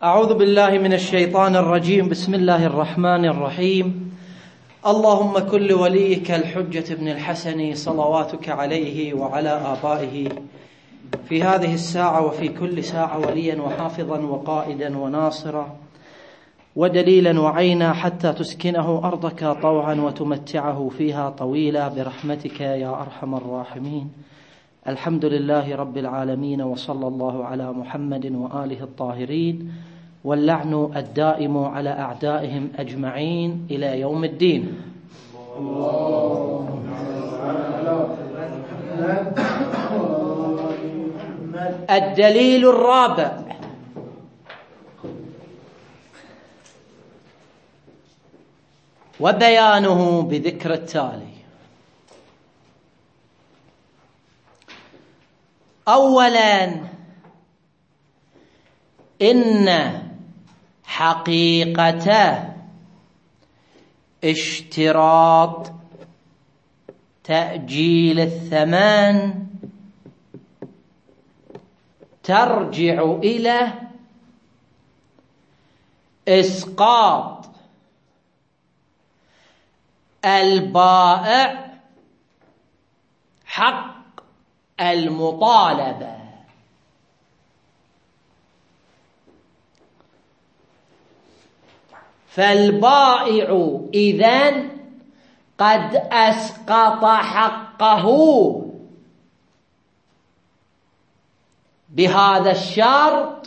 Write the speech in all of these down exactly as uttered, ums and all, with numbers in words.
أعوذ بالله من الشيطان الرجيم. بسم الله الرحمن الرحيم. اللهم كن لوليك الحجة ابن الحسن صلواتك عليه وعلى آبائه في هذه الساعة وفي كل ساعة وليا وحافظا وقائدا وناصرا ودليلا وعينا حتى تسكنه أرضك طوعا وتمتعه فيها طويلا برحمتك يا أرحم الراحمين. الحمد لله رب العالمين، وصلى الله على محمد وآله الطاهرين، واللعن الدائم على أعدائهم أجمعين إلى يوم الدين. الدليل الرابع: وبيانه بذكر التالي. أولا، إن حقيقة اشتراط تأجيل الثمن ترجع إلى إسقاط البائع حق المطالبة. فالبائع إذن قد أسقط حقه بهذا الشرط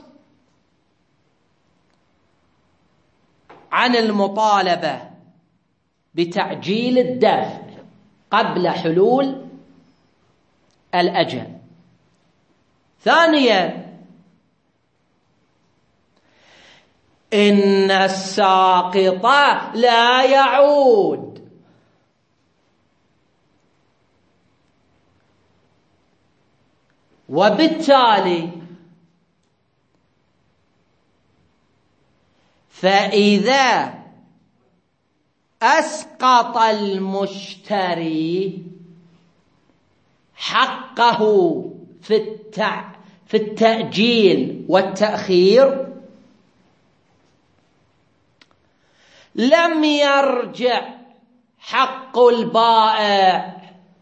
عن المطالبة بتعجيل الدفع قبل حلول الأجل. ثانيا، إن الساقط لا يعود. وبالتالي فإذا أسقط المشتري حقه في التع... في التأجيل والتأخير، لم يرجع حق البائع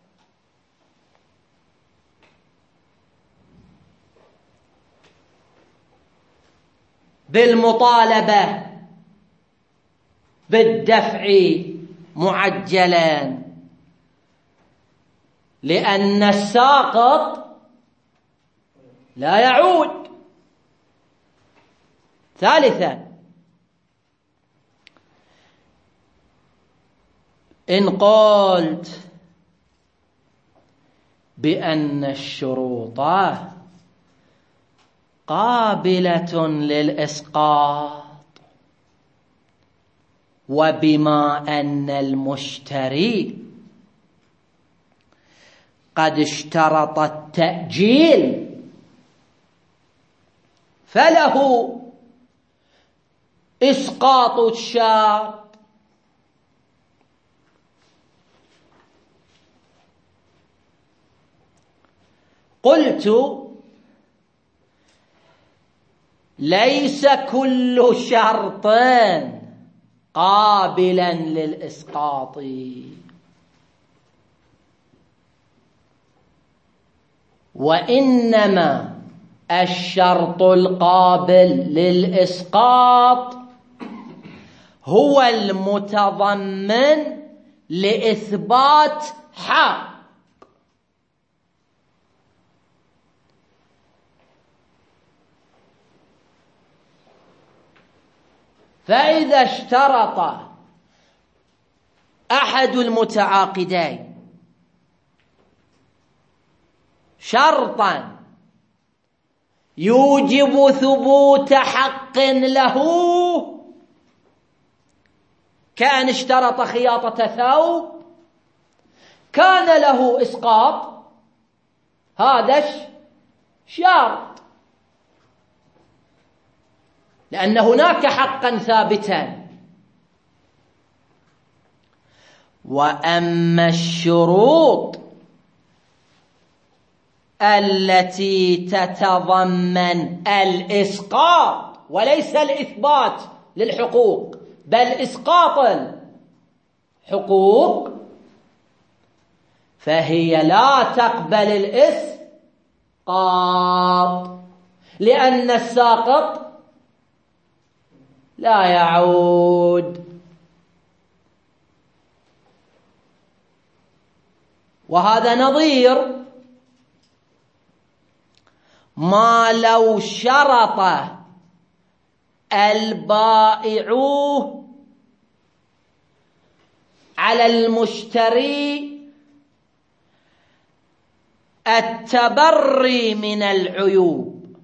بالمطالبة بالدفع معجلا، لأن الساقط لا يعود. ثالثا، إن قلت بأن الشروط قابلة للإسقاط، وبما أن المشتري قد اشترط التأجيل فله إسقاط الشرط. قلت: ليس كل شرط قابلا للإسقاط، وإنما الشرط القابل للإسقاط هو المتضمن لإثبات حق. فإذا اشترط أحد المتعاقدين شرطا يوجب ثبوت حق له، كأن اشترط خياطة ثوب، كان له إسقاط هذا الشرط، لأن هناك حقا ثابتا. وأما الشروط التي تتضمن الإسقاط وليس الإثبات للحقوق بل إسقاط الحقوق، فهي لا تقبل الإسقاط، لأن الساقط لا يعود. وهذا نظير ما لو شرط البائع على المشتري التبري من العيوب،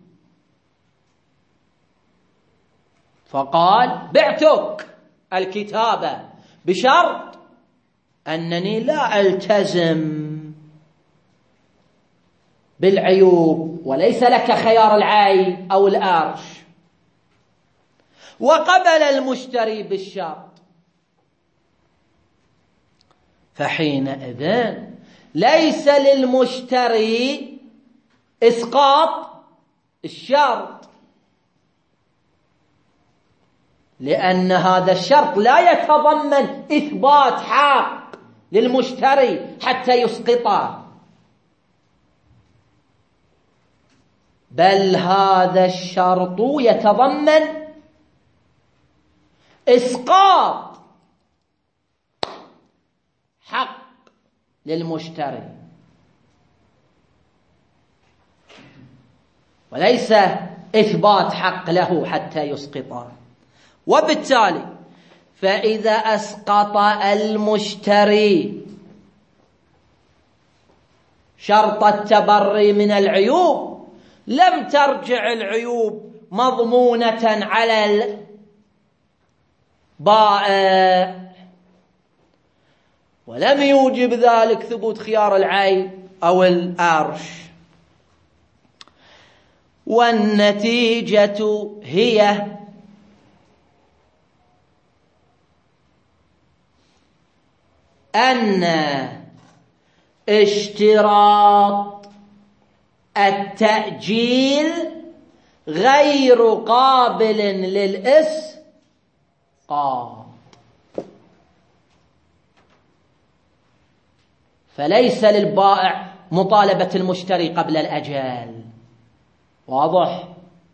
فقال بعتك الكتابة بشرط أنني لا ألتزم بالعيوب وليس لك خيار العيب أو الأرش، وقبل المشتري بالشرط، فحينئذ ليس للمشتري إسقاط الشرط، لأن هذا الشرط لا يتضمن إثبات حق للمشتري حتى يسقطه، بل هذا الشرط يتضمن إسقاط حق للمشتري وليس إثبات حق له حتى يسقطه. وبالتالي فإذا أسقط المشتري شرط التبري من العيوب لم ترجع العيوب مضمونة على البائع، ولم يوجب ذلك ثبوت خيار العيب أو الأرش. والنتيجة هي أن اشتراط التأجيل غير قابل للإسقاط، فليس للبائع مطالبة المشتري قبل الأجل. واضح؟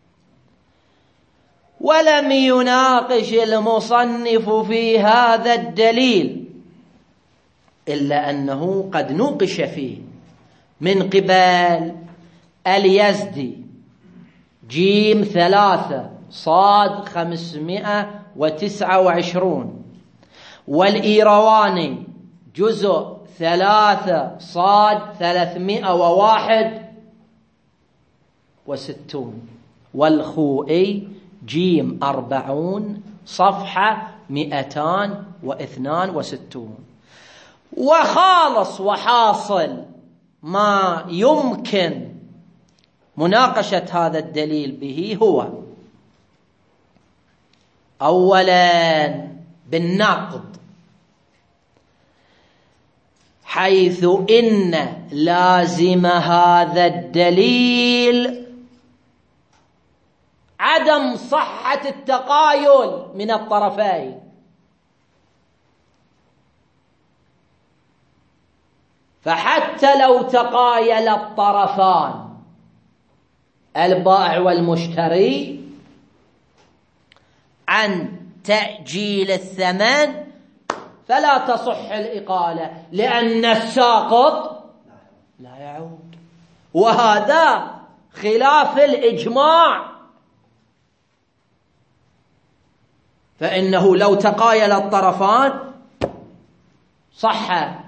ولم يناقش المصنف في هذا الدليل، إلا أنه قد نوقش فيه من قبل اليزدي جيم ثلاثة صاد خمسمائة وتسعة وعشرون، والإيرواني جزء ثلاثة صاد ثلاثمائة وواحد وستون، والخوئي جيم أربعون صفحة مئتان واثنان وستون. وخالص وحاصل ما يمكن مناقشة هذا الدليل به هو أولا بالنقد، حيث إن لازم هذا الدليل عدم صحة التقايل من الطرفين، فحتى لو تقايل الطرفان البائع والمشتري عن تأجيل الثمن فلا تصح الإقالة، لأن الساقط لا يعود، وهذا خلاف الإجماع، فإنه لو تقايل الطرفان صح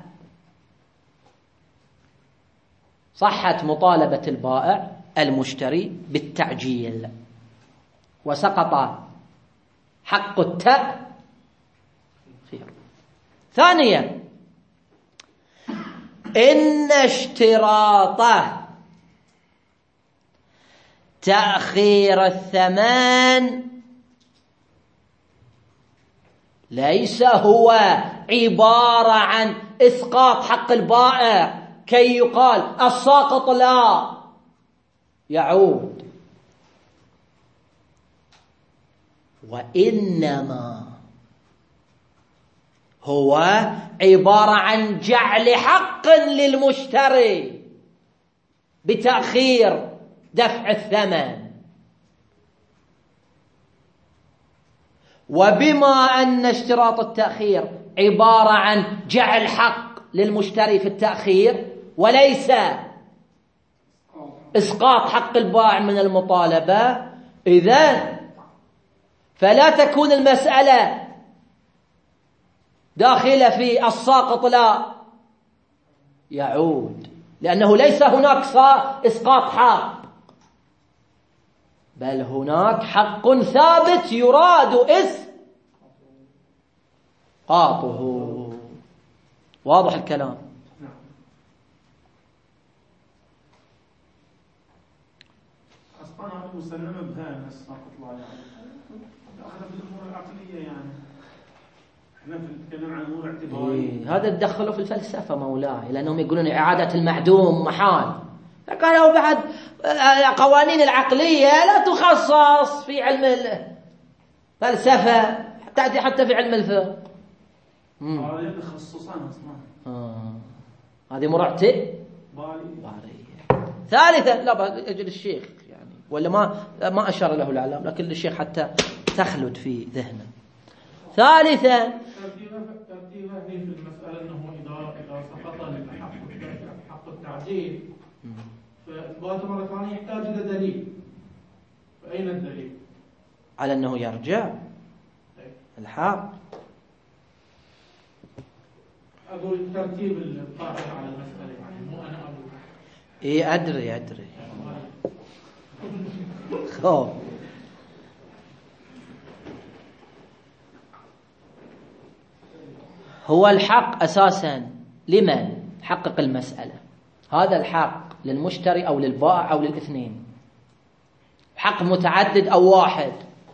صحت مطالبة البائع المشتري بالتعجيل وسقط حق التأخير. ثانيا، إن اشتراطه تأخير الثمن ليس هو عبارة عن إسقاط حق البائع كي يقال الساقط لا يعود، وإنما هو عبارة عن جعل حق للمشتري بتأخير دفع الثمن. وبما أن اشتراط التأخير عبارة عن جعل حق للمشتري في التأخير وليس إسقاط حق البائع من المطالبة، إذن فلا تكون المسألة داخلة في الساقط لا يعود، لأنه ليس هناك إسقاط حق، بل هناك حق ثابت يراد إسقاطه. واضح الكلام؟ أصلا مسلمة بها الساقط لا يعود، أخذ بالأمور العقلية يعني. احنا نتكلم عن امور اعتباريه. هذا تدخلوا في الفلسفه مولاي، لانهم يقولون اعاده المعدوم محال، فقالوا بعد قوانين العقليه لا تخصص في علم الفلسفه، تاتي حتى في علم الفقه. هذه تخصصان اصلا. اه هذه مرعته باريه. ثالثا لا اجل الشيخ يعني، ولا ما ما اشار له الاعلام، لكن الشيخ حتى تخلد في ذهنه. ثالثا ترتيبه في المسألة أنه إذا إذا سقط الحق حق التعديل فإثباته مرة ثانية يحتاج إلى دليل. فأين الدليل؟ على أنه يرجع الحق. أقول ترتيب القاعدة على المسألة يعني، مو أنا أقول. إيه أدري أدري. خوف. هو الحق أساسا لمن حقق المسألة؟ هذا الحق للمشتري أو للبائع أو للاثنين؟ حق متعدد أو واحد؟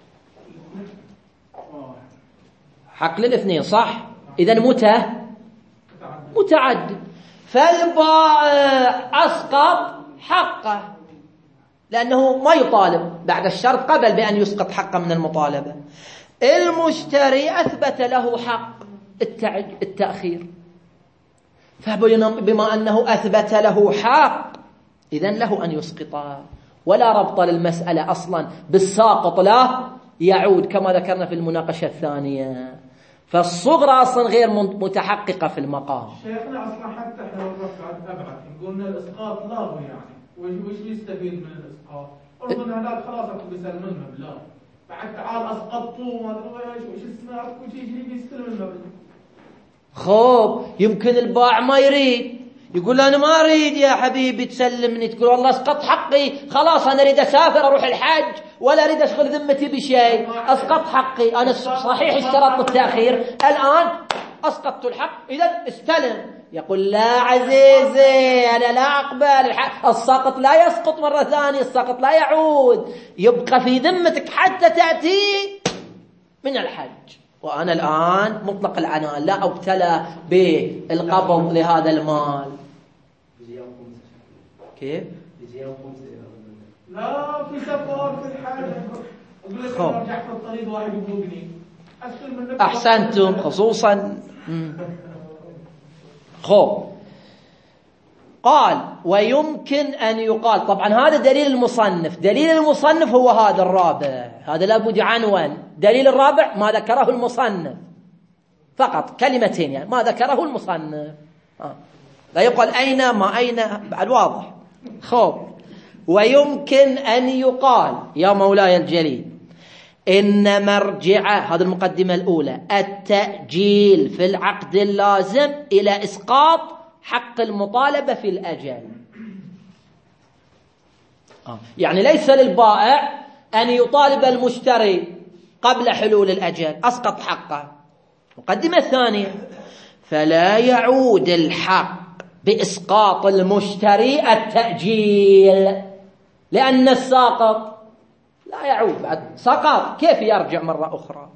حق للاثنين صح؟ إذن متى؟ متعدد. فالبائع أسقط حقه لأنه ما يطالب بعد الشرط قبل بأن يسقط حقه من المطالبة. المشتري أثبت له حق التأخير، فبما أنه أثبت له حق إذن له أن يسقطه، ولا ربط للمسألة أصلا بالساقط لا يعود كما ذكرنا في المناقشة الثانية. فالصغرى أصلا غير متحققة في المقام. شيخنا أصلا حتى احنا لو رفعت أبعد قلنا الإسقاط لا هو يعني وش وش يستفيد من الإسقاط؟ رغم أن هذاك خلاص أكو بيسلم المبلغ، بعد تعال أسقطوه ما أدري إيش وش اسمه أكو شيء يجي يستلم المبلغ. خوب يمكن البائع ما يريد، يقول أنا ما أريد يا حبيبي تسلمني، تقول والله اسقط حقي خلاص أنا أريد أسافر أروح الحج ولا أريد أشغل ذمتي بشيء، أسقط حقي أنا صحيح اشترطت التأخير الآن أسقطت الحق إذا استلم. يقول لا عزيزي أنا لا أقبل الحق، الساقط لا يسقط مرة ثانية، الساقط لا يعود، يبقى في ذمتك حتى تأتي من الحج، وأنا الآن مطلق العنان لا أبتلى بالقبض لهذا المال. كيف؟ لا في سفر في الحاجة أقول لك أنا رجعت في الطريق واحد يبوقني أحسنتم خصوصا. خب قال ويمكن أن يقال، طبعا هذا دليل المصنف، دليل المصنف هو هذا الرابع، هذا لابد عنوان. دليل الرابع ما ذكره المصنف فقط كلمتين يعني ما ذكره المصنف، آه. لا يقال أين ما أين بعد واضح. خب ويمكن أن يقال يا مولاي الجليل إن مرجع هذه المقدمة الأولى التأجيل في العقد اللازم إلى إسقاط حق المطالبة في الأجل. آه. يعني ليس للبائع أن يطالب المشتري قبل حلول الأجل، أسقط حقه. مقدمة ثانية فلا يعود الحق بإسقاط المشتري التأجيل، لأن الساقط لا يعود بعد سقط كيف يرجع مرة أخرى.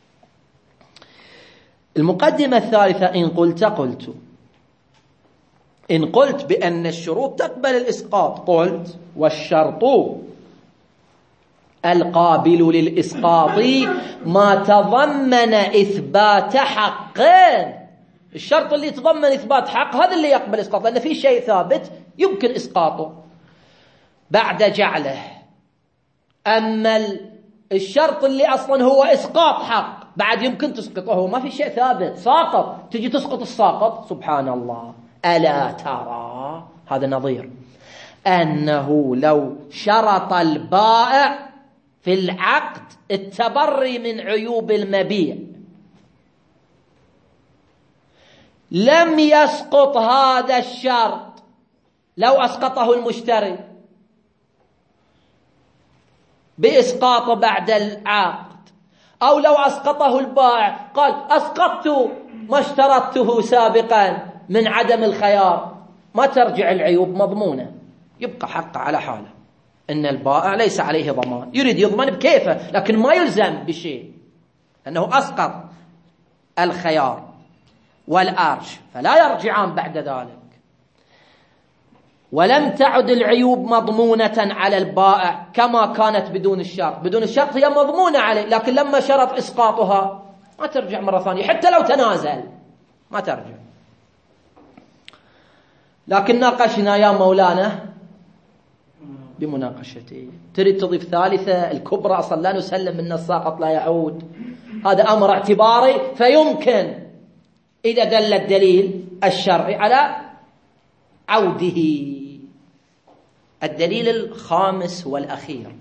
المقدمة الثالثة إن قلت قلت إن قلت بأن الشروط تقبل الإسقاط قلت والشرط القابل للإسقاط ما تضمن إثبات حق. الشرط اللي يتضمن إثبات حق هذا اللي يقبل إسقاط، لأن في شيء ثابت يمكن إسقاطه بعد جعله. أما الشرط اللي أصلا هو إسقاط حق بعد يمكن تسقطه، ما في شيء ثابت، ساقط، تجي تسقط الساقط. سبحان الله. ألا ترى، هذا نظير أنه لو شرط البائع في العقد التبري من عيوب المبيع لم يسقط هذا الشرط لو أسقطه المشتري بإسقاطه بعد العقد، أو لو أسقطه البائع قال أسقطت ما اشترطته سابقا من عدم الخيار، ما ترجع العيوب مضمونة، يبقى حق على حاله. إن البائع ليس عليه ضمان، يريد يضمن بكيفه لكن ما يلزم بشيء، أنه أسقط الخيار والأرش فلا يرجعان بعد ذلك. ولم تعد العيوب مضمونة على البائع كما كانت بدون الشرط. بدون الشرط هي مضمونة عليه، لكن لما شرط إسقاطها ما ترجع مرة ثانية، حتى لو تنازل ما ترجع. لكن ناقشنا يا مولانا بمناقشته. تريد تضيف ثالثة الكبرى، أصلا لا نسلم من الساقط لا يعود، هذا أمر اعتباري، فيمكن إذا دل الدليل الشرعي على عوده. الدليل الخامس والأخير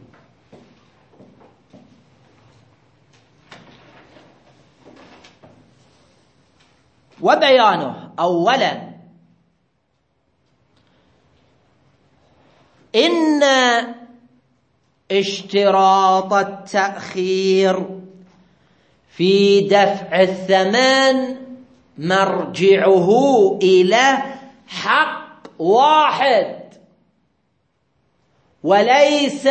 وبيانه. أولا إن اشتراط التأخير في دفع الثمن مرجعه إلى حق واحد وليس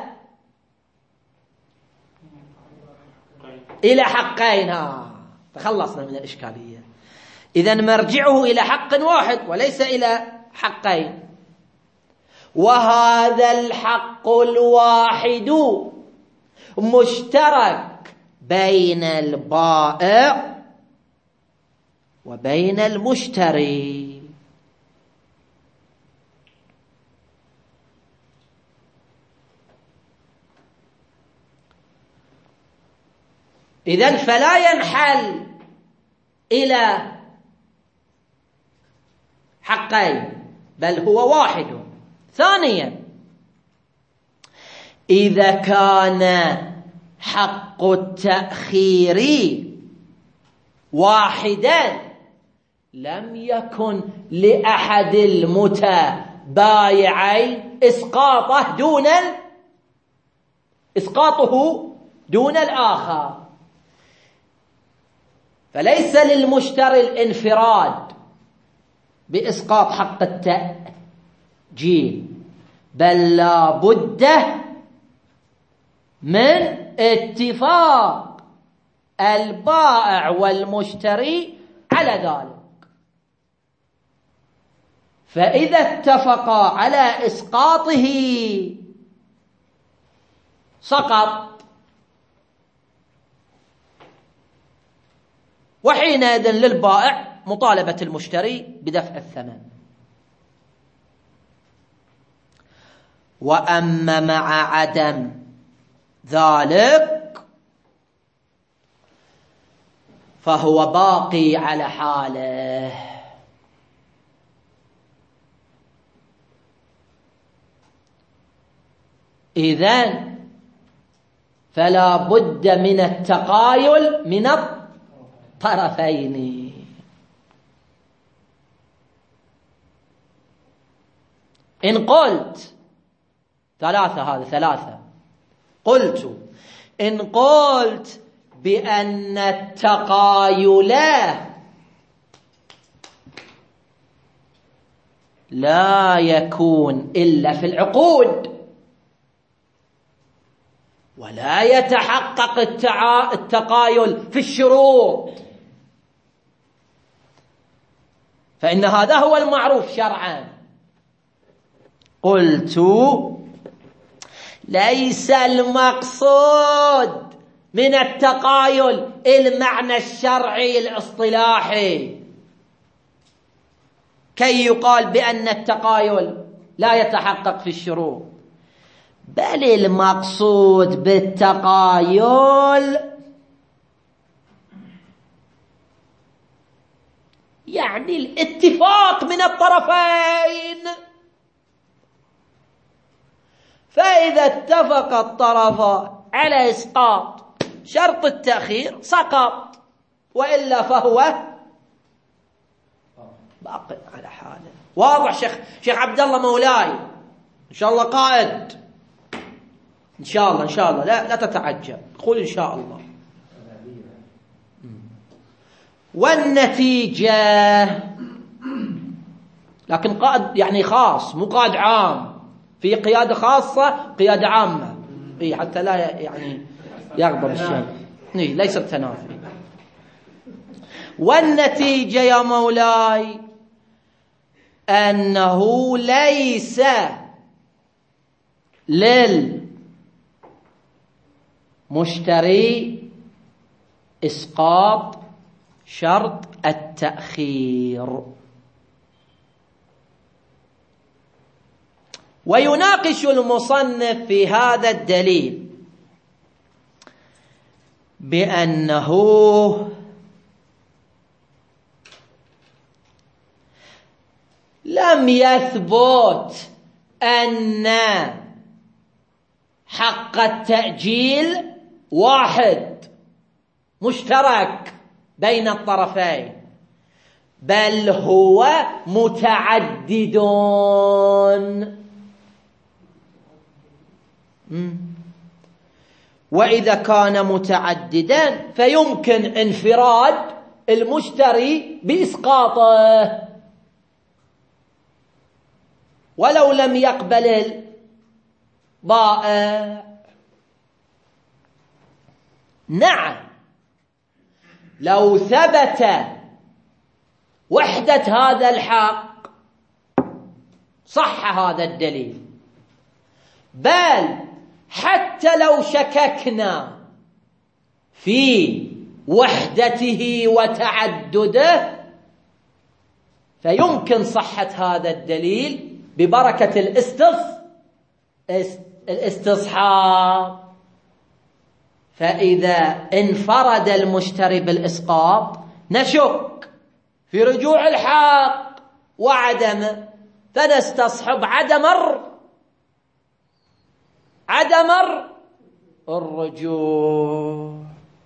إلى حقين. ها تخلصنا من الإشكالية. إذن مرجعه إلى حق واحد وليس إلى حقين، وهذا الحق الواحد مشترك بين البائع وبين المشتري. إذن فلا ينحل إلى حقين بل هو واحد. ثانيا إذا كان حق التأخير واحدا لم يكن لأحد المتبايعين إسقاطه دون إسقاطه دون الآخر، فليس للمشتري الانفراد بإسقاط حق التأجيل، بل لا بد من اتفاق البائع والمشتري على ذلك. فإذا اتفقا على إسقاطه سقط، وحينئذ للبائع مطالبة المشتري بدفع الثمن. وأما مع عدم ذلك فهو باقي على حاله. إذن فلا بد من التقايل من الطرفين. إن قلت ثلاثة، هذا ثلاثة، قلت إن قلت بأن التقايل لا يكون إلا في العقود ولا يتحقق التعا... التقايل في الشروط، فإن هذا هو المعروف شرعا. قلت ليس المقصود من التقايل المعنى الشرعي الاصطلاحي كي يقال بأن التقايل لا يتحقق في الشروط، بل المقصود بالتقايل يعني الاتفاق من الطرفين. فإذا اتفق الطرفان على إسقاط شرط التأخير سقط، وإلا فهو باقي على حاله. واضح شيخ شيخ عبد الله مولاي؟ إن شاء الله قائد، إن شاء الله إن شاء الله، لا لا تتعجب، قول إن شاء الله. والنتيجة، لكن قائد يعني خاص مو قائد عام، في قيادة خاصة قيادة عامة، إيه حتى لا يعني يغضب الشيء، إيه ليس التنافي. والنتيجة يا مولاي أنه ليس للمشتري إسقاط شرط التأخير. ويناقش المصنف في هذا الدليل بأنه لم يثبت أن حق التأجيل واحد مشترك بين الطرفين، بل هو متعدد. وإذا كان متعددا فيمكن انفراد المشتري بإسقاطه ولو لم يقبل البائع. نعم، لو ثبت وحدة هذا الحق صح هذا الدليل، بل حتى لو شككنا في وحدته وتعدده فيمكن صحة هذا الدليل ببركة الاستص الاستصحاب. فإذا انفرد المشتري بالإسقاط نشك في رجوع الحق وعدمه، فنستصحب عدم عدم الرجوع.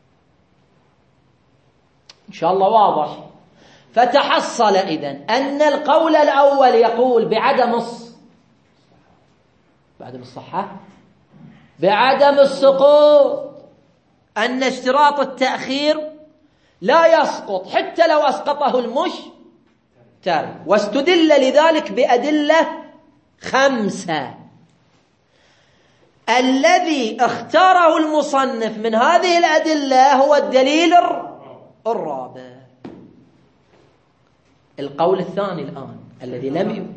إن شاء الله واضح. فتحصل إذن أن القول الأول يقول بعدم الص... بعدم الصحة بعدم السقوط، أن اشتراط التأخير لا يسقط حتى لو أسقطه المشتري، واستدل لذلك بأدلة خمسة. الذي اختاره المصنف من هذه الأدلة هو الدليل الرابع. القول الثاني الآن الذي لم ي...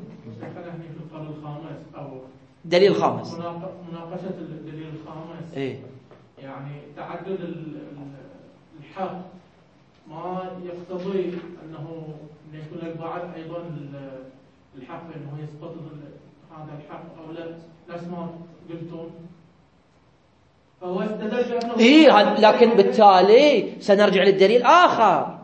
دليل خامس، مناقشة الدليل الخامس. إيه؟ يعني تعدد الحق ما يقتضي أنه يكون لك بعد أيضا الحق أنه يسقط هذا الحق أو لا، نفس ما قلتم. فهو استدل بأنه إيه، لكن بالتالي سنرجع للدليل آخر.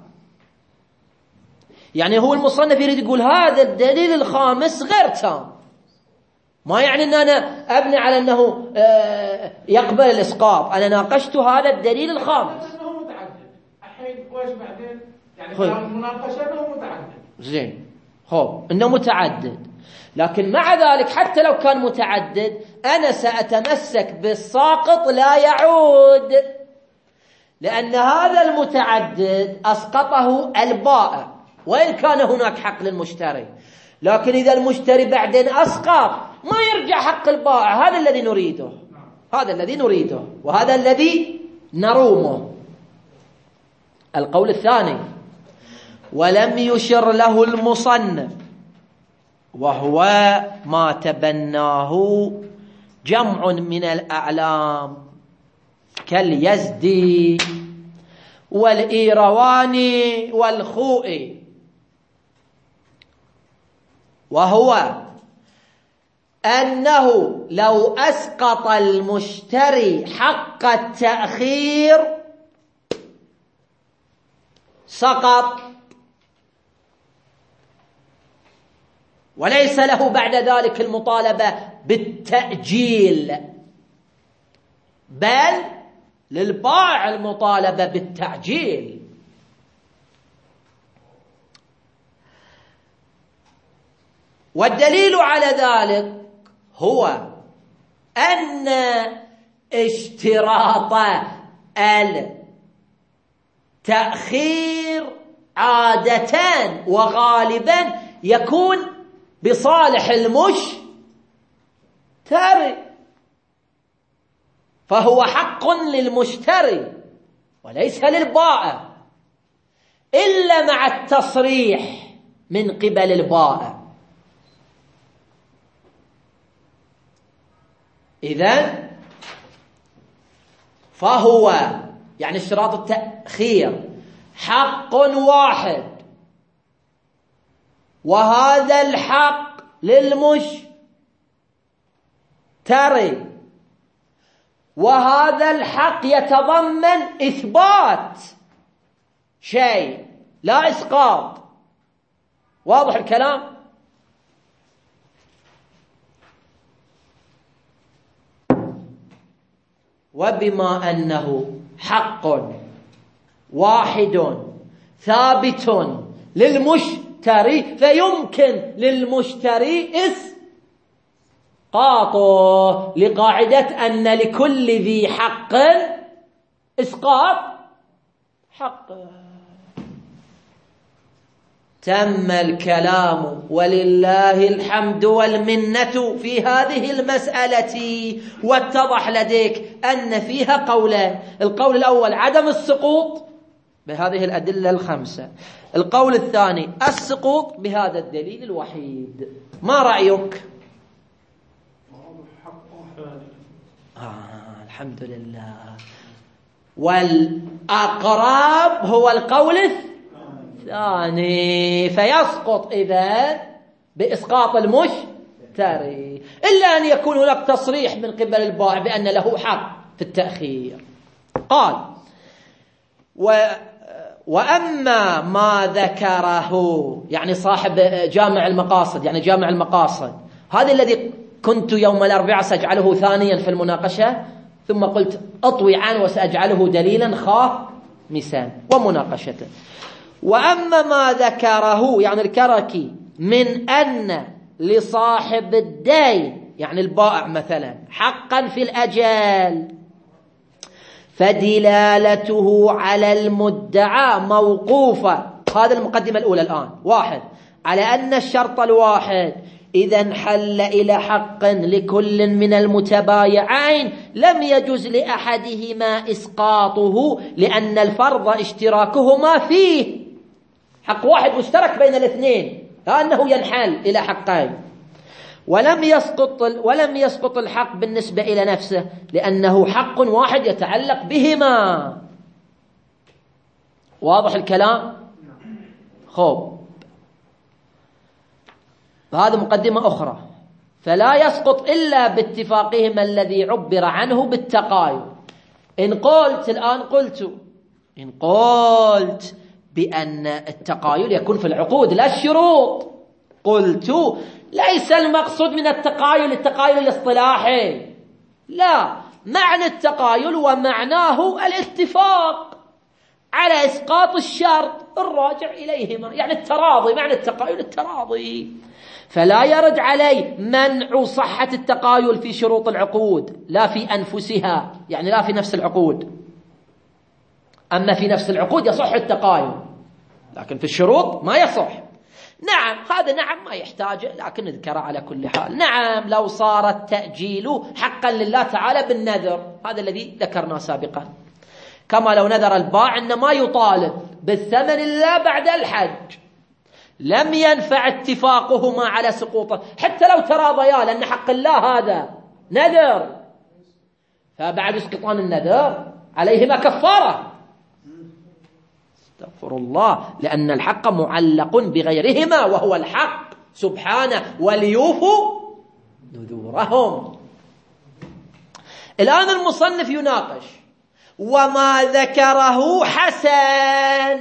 يعني هو المصنف يريد يقول هذا الدليل الخامس غير تام، ما يعني أن أنا أبني على أنه يقبل الإسقاط. أنا ناقشت هذا الدليل الخامس. أنه متعدد الحين وإيش بعدين يعني المناقشة أنه متعدد. زين، خب أنه متعدد، لكن مع ذلك حتى لو كان متعدد أنا سأتمسك بالساقط لا يعود، لأن هذا المتعدد أسقطه البائع وإن كان هناك حق للمشتري. لكن إذا المشتري بعدين أسقط ما يرجع حق البائع. هذا الذي نريده، هذا الذي نريده وهذا الذي نرومه. القول الثاني، ولم يشر له المصنف وهو ما تبناه جمع من الأعلام كاليزدي والإيرواني والخوئي، وهو أنه لو أسقط المشتري حق التأخير سقط، وليس له بعد ذلك المطالبة بالتأجيل، بل للبائع المطالبة بالتعجيل. والدليل على ذلك هو أن اشتراط التأخير عادة وغالبا يكون بصالح المشتري، فهو حق للمشتري وليس للبائع إلا مع التصريح من قبل البائع. إذن فهو يعني اشتراط التأخير حق واحد، وهذا الحق للمشتري، وهذا الحق يتضمن إثبات شيء لا إسقاط. واضح الكلام؟ وبما أنه حق واحد ثابت للمشتري فيمكن للمشتري إسقاطه، لقاعدة أن لكل ذي حق إسقاط حق. تم الكلام ولله الحمد والمنة في هذه المسألة، واتضح لديك أن فيها قولان. القول الأول عدم السقوط بهذه الأدلة الخمسة، القول الثاني السقوط بهذا الدليل الوحيد. ما رأيك؟ آه الحمد لله. والأقرب هو القول الثاني، فيسقط إذن بإسقاط المشتري، إلا أن يكون هناك تصريح من قبل البائع بأن له حق في التأخير. قال و وأما ما ذكره يعني صاحب جامع المقاصد، يعني جامع المقاصد هذا الذي كنت يوم الأربعاء سأجعله ثانيا في المناقشة، ثم قلت أطوي عنه وسأجعله دليلا خامسا ومناقشته. وأما ما ذكره يعني الكركي من أن لصاحب الدين يعني البائع مثلا حقا في الأجال، فدلالته على المدعى موقوفة. هذا المقدمة الأولى الآن. واحد، على أن الشرط الواحد إذا انحل إلى حق لكل من المتبايعين لم يجوز لأحدهما إسقاطه، لأن الفرض اشتراكهما فيه. حق واحد مشترك بين الاثنين، لأنه ينحل إلى حقين. ولم يسقط ولم يسقط الحق بالنسبة إلى نفسه، لأنه حق واحد يتعلق بهما. واضح الكلام؟ خوب، هذه مقدمة أخرى. فلا يسقط إلا باتفاقهما الذي عبر عنه بالتقايد. إن قلت الآن قلت إن قلت بأن التقايد يكون في العقود لا الشروط، قلت ليس المقصود من التقايل التقايل الاصطلاحي، لا، معنى التقايل ومعناه الاتفاق على إسقاط الشرط الراجع إليهما، يعني التراضي. معنى التقايل التراضي، فلا يرد عليه منع صحة التقايل في شروط العقود، لا في أنفسها، يعني لا في نفس العقود. أما في نفس العقود يصح التقايل، لكن في الشروط ما يصح. نعم، هذا نعم ما يحتاج، لكن نذكر على كل حال. نعم، لو صار التأجيل حقا لله تعالى بالنذر، هذا الذي ذكرنا سابقا، كما لو نذر البائع أن ما يطالب بالثمن إلا بعد الحج، لم ينفع اتفاقهما على سقوطه حتى لو تراضيا، لأن حق الله هذا نذر، فبعد يسقطان النذر عليهما كفارة. استغفر الله، لأن الحق معلق بغيرهما وهو الحق سبحانه، وليوفوا نذورهم. الآن المصنف يناقش وما ذكره حسن،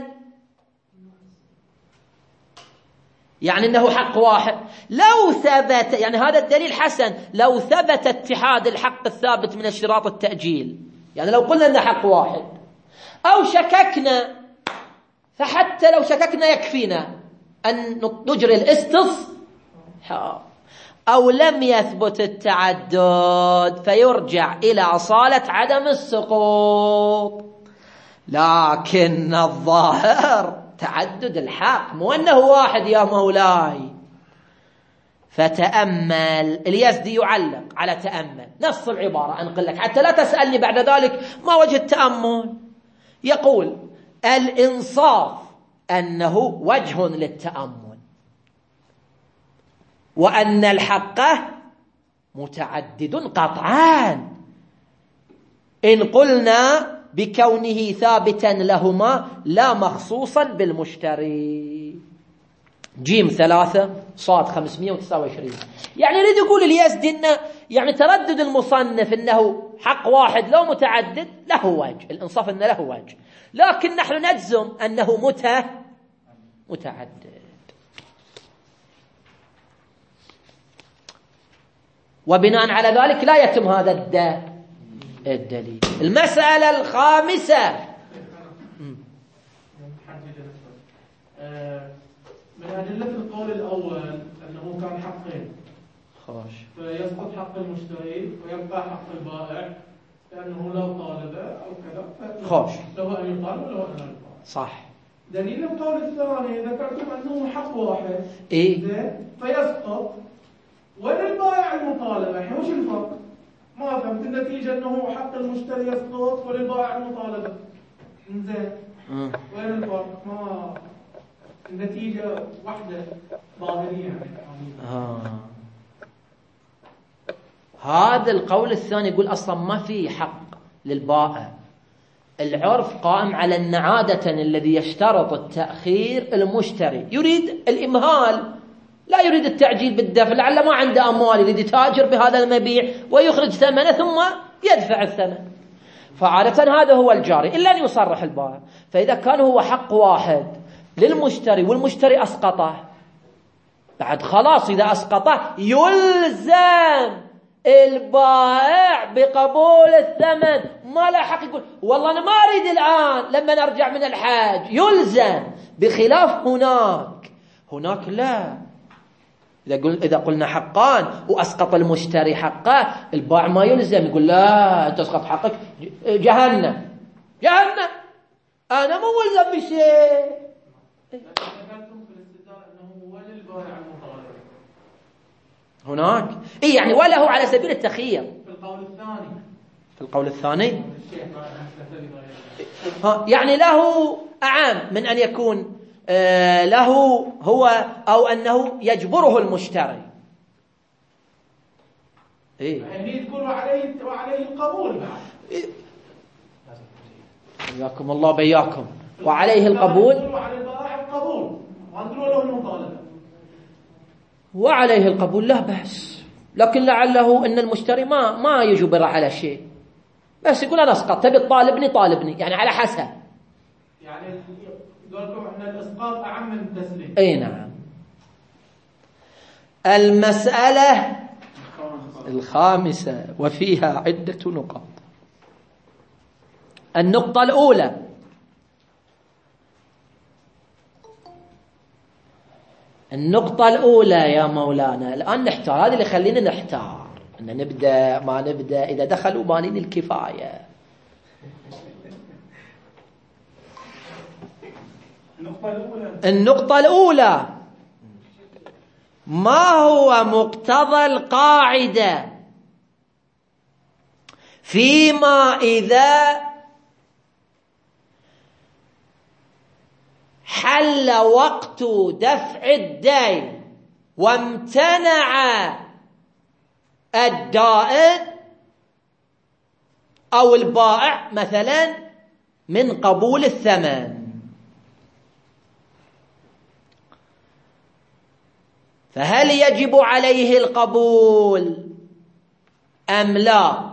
يعني أنه حق واحد. لو ثبت، يعني هذا الدليل حسن لو ثبت اتحاد الحق الثابت من اشتراط التأجيل، يعني لو قلنا أنه حق واحد أو شككنا، فحتى لو شككنا يكفينا أن نجري الاستصحاب. أو لم يثبت التعدد فيرجع إلى أصالة عدم السقوط. لكن الظاهر تعدد الحق، مو أنه واحد يا مولاي. فتأمل. اليزدي يعلق على تأمل نص العبارة، أنقل لك حتى لا تسألني بعد ذلك ما وجه التأمل. يقول الإنصاف أنه وجه للتأمل، وأن الحق متعدد قطعا إن قلنا بكونه ثابتا لهما لا مخصوصا بالمشتري. جيم ثلاثة صاد خمسمائة وتسعة وعشرين. يعني يريد يقول اليزدي إنه يعني تردد المصنف إنه حق واحد لو متعدد له وجه، الإنصاف إنه له وجه، لكن نحن نجزم أنه مت متعدد. وبناء على ذلك لا يتم هذا الدليل. المسألة الخامسة من أدلة القول الأول أنه كان حقين، خوش. فيسقط حق المشتري ويبقى حق البائع لأنه لا طالب أو كذا، خوش. له أن يطالب وله أن لا يطالب. صح. دليل القول الثاني ذكرتم أنه حق واحد، إيه؟ فيسقط وللبائع المطالبة. الحين وش الفرق؟ ما فهمت النتيجة أنه حق المشتري يسقط وللبائع المطالبة. زين. وين الفرق؟ ما النتيجة واحدة ظاهرية يعني. آه. هذا القول الثاني يقول أصلا ما في حق للبائع. العرف قائم على أن عادة الذي يشترط التأخير المشتري، يريد الإمهال، لا يريد التعجيل بالدفع، لعل ما عنده أموال، يريد يتاجر بهذا المبيع ويخرج ثمنه ثم يدفع الثمن. فعادة هذا هو الجاري إلا أن يصرح البائع. فإذا كان هو حق واحد للمشتري والمشتري أسقطه، بعد خلاص إذا أسقطه يلزم البائع بقبول الثمن. ما له حق يقول والله أنا ما أريد الآن لما نرجع من الحاج، يلزم. بخلاف هناك هناك لا. إذا قل إذا قلنا حقان وأسقط المشتري حقه، البائع ما يلزم يقول لا أنت أسقط حقك جهنم جهنم، أنا مو ملزم بشيء. هناك إيه يعني وله على سبيل التخيير في القول الثاني. في القول الثاني ها يعني له أعام من أن يكون آه له هو أو أنه يجبره المشتري. إيه يعني تقول وعليه وعليه القبول بعد. إيه؟ حياكم الله بياكم. وعليه القبول وعلى البائع القبول وأنتوا له المطالبة. وعليه القبول لا بأس، لكن لعله أن المشتري ما ما يجبر على شيء، بس يقول أنا أسقط، تبي طالبني طالبني، يعني على حسب. يعني قولكم أن الإسقاط أعم من التسليم. أي نعم. المسألة الخامسة وفيها عدة نقاط. النقطة الأولى النقطة الأولى يا مولانا، الآن نحتار، هذا اللي خلينا نحتار أن نبدأ ما نبدأ، إذا دخلوا بانين الكفاية. النقطة الأولى النقطة الأولى ما هو مقتضى القاعدة فيما إذا حل وقت دفع الدين وامتنع الدائن أو البائع مثلا من قبول الثمن. فهل يجب عليه القبول أم لا؟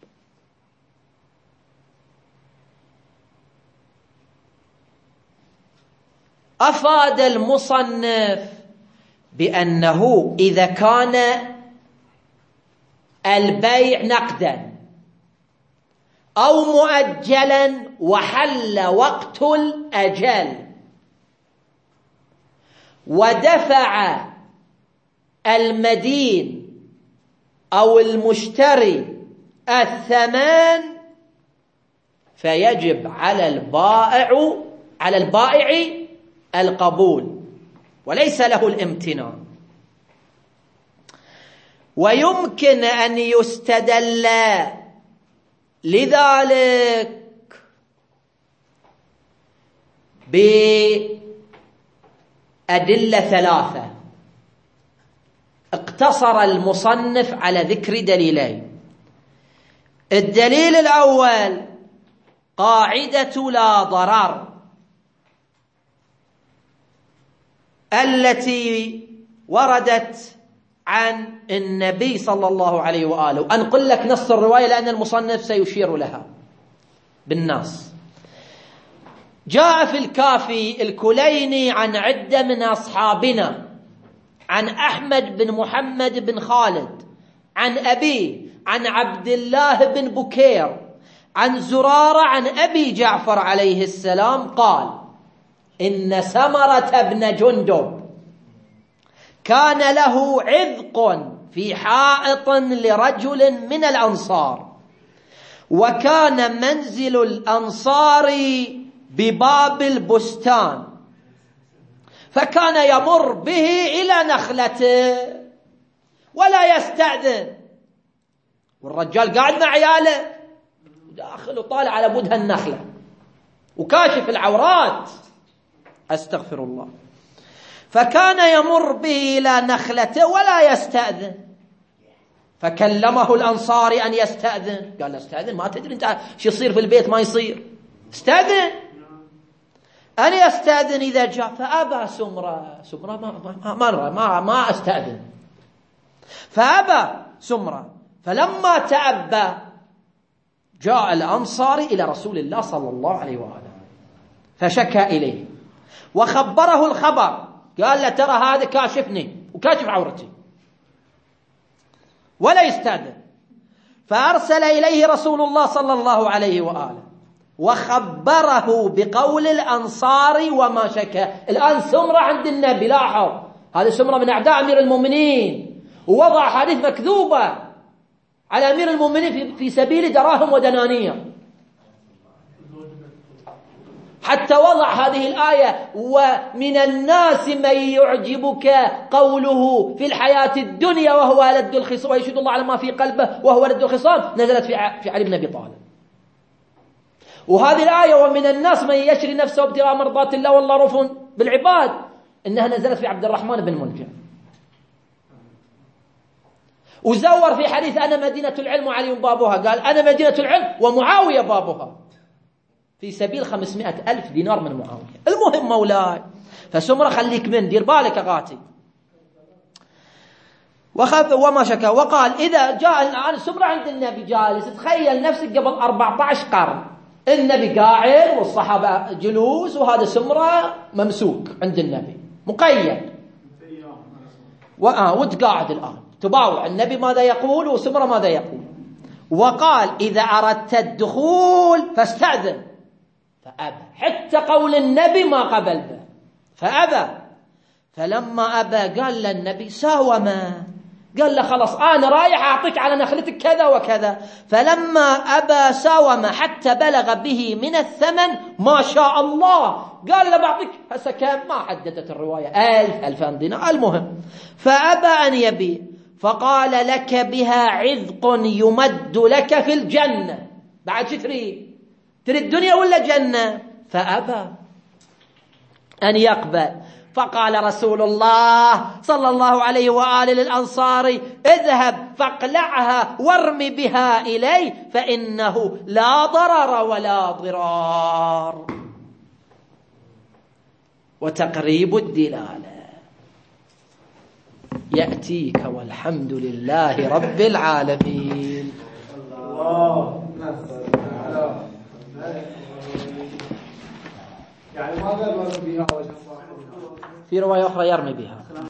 أفاد المصنف بأنه إذا كان البيع نقدا أو مؤجلا وحل وقت الأجل ودفع المدين أو المشتري الثمن فيجب على البائع على البائع القبول وليس له الامتناع. ويمكن أن يستدل لذلك بأدلة ثلاثة. اقتصر المصنف على ذكر دليلين. الدليل الأول قاعدة لا ضرر التي وردت عن النبي صلى الله عليه وآله. وأنقل لك نص الرواية لأن المصنف سيشير لها بالنص. جاء في الكافي الكليني عن عدة من أصحابنا عن أحمد بن محمد بن خالد عن أبيه عن عبد الله بن بكير عن زرارة عن أبي جعفر عليه السلام قال: إن سمرة بن جندب كان له عذق في حائط لرجل من الأنصار، وكان منزل الأنصار بباب البستان، فكان يمر به إلى نخلته ولا يستأذن، والرجال قاعد مع عياله داخل وطالع على بدها النخلة وكاشف العورات، أستغفر الله، فكان يمر به إلى نخلته ولا يستأذن، فكلمه الأنصاري أن يستأذن، قال له: استأذن؟ ما تدري أنت شو يصير في البيت ما يصير، استأذن أن يستأذن إذا جاء. فأبى سمرة سمرة ما ما ما ما, ما أستأذن، فأبى سمرة. فلما تأبى جاء الأنصاري إلى رسول الله صلى الله عليه وآله فشكى إليه وخبره الخبر، قال له: ترى هذا كاشفني وكاشف عورتي ولا يستأذن. فأرسل إليه رسول الله صلى الله عليه وآله وخبره بقول الأنصار وما شكى. الآن سمرة عند النبي، لاحظ هذه سمرة من أعداء أمير المؤمنين، ووضع حديث مكذوبة على أمير المؤمنين في سبيل دراهم ودنانير، حتى وضع هذه الآية: ومن الناس من يعجبك قوله في الحياة الدنيا وهو لد الخصام ويشهد الله على ما في قلبه وهو لد الخصام، نزلت في في علي بن أبي طالب. وهذه الآية: ومن الناس من يشري نفسه ابتغاء مرضات الله والله رؤوف بالعباد، إنها نزلت في عبد الرحمن بن ملجم. وزور في حديث: أنا مدينة العلم وعلي بابها، قال: أنا مدينة العلم ومعاوية بابها، في سبيل خمسمائة ألف دينار من معاوية. المهم مولاي، فسمرة خليك من دير بالك أغاتي. وخف وما شكى وقال: إذا جاء الآن سمرة عند النبي جالس، تخيل نفسك قبل أربعة عشر قرن، النبي قاعد والصحابة جلوس وهذا سمرة ممسوك عند النبي مقيد، وآه وتقاعد الآن تباوع النبي ماذا يقول وسمرة ماذا يقول. وقال: إذا أردت الدخول فاستأذن، فأبى، حتى قول النبي ما قبل به فأبى. فلما أبى قال للنبي: ساوما، قال له: خلاص أنا رايح أعطيك على نخلتك كذا وكذا. فلما أبى ساوما حتى بلغ به من الثمن ما شاء الله، قال له: بعطيك هسه كم، ما حددت الرواية، ألف ألفان دينار، المهم. فأبى أن يبيع، فقال: لك بها عذق يمد لك في الجنة، بعد شو تريد؟ تريد الدنيا ولا جنة؟ فأبى أن يقبل. فقال رسول الله صلى الله عليه وآله للأنصار: اذهب فاقلعها وارم بها إلي فإنه لا ضرر ولا ضرار. وتقريب الدلالة يأتيك والحمد لله رب العالمين. يعني ماذا الوزن بها وجه صاحبها؟ في رواية أخرى يرمي بها.